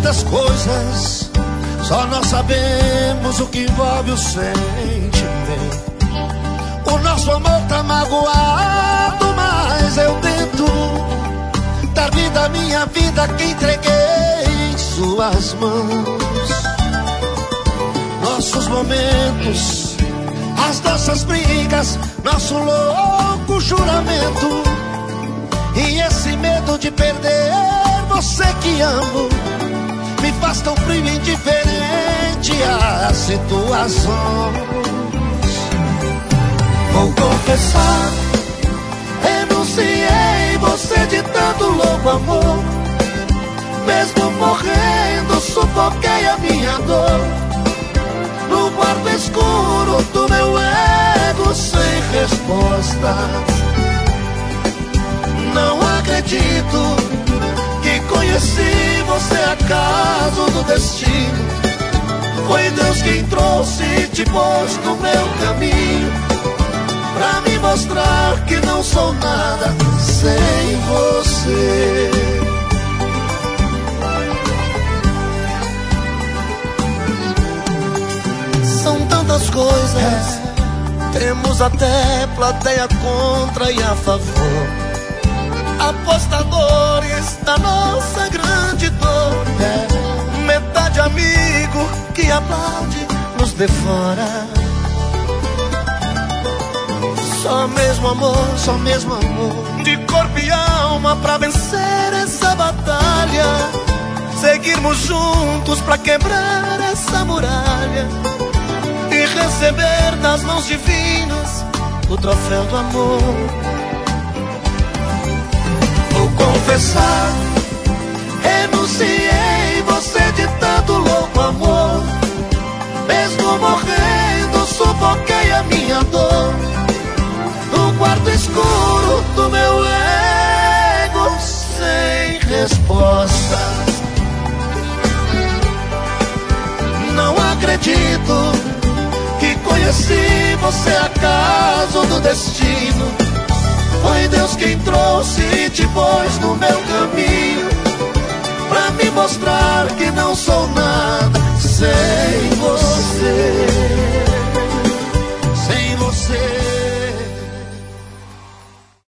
tantas coisas, só nós sabemos o que envolve o sentimento. O nosso amor tá magoado, mas eu tento dar vida à minha vida que entreguei em suas mãos. Nossos momentos, as nossas brigas, nosso louco juramento, e esse medo de perder você que amo me faz tão frio e indiferente às situações. Vou confessar, renunciei você de tanto louco amor. Mesmo morrendo, sufoquei a minha dor no quarto escuro do meu ego sem respostas. Não acredito que conheci você acaso do destino. Foi Deus quem trouxe e te pôs no meu caminho, pra me mostrar que não sou nada sem você. São tantas coisas, temos até plateia contra e a favor, apostadores da nossa grande dor. Metade amigo que aplaude nos devora. Só mesmo amor, só mesmo amor, de corpo e alma pra vencer essa batalha. Seguirmos juntos pra quebrar essa muralha e receber das mãos divinas o troféu do amor. Vou confessar, renunciei você de tanto louco amor. Mesmo morrendo, sufoquei a minha dor no quarto escuro do meu ego sem resposta. Não acredito que conheci você acaso do destino. Foi Deus quem trouxe e te pôs no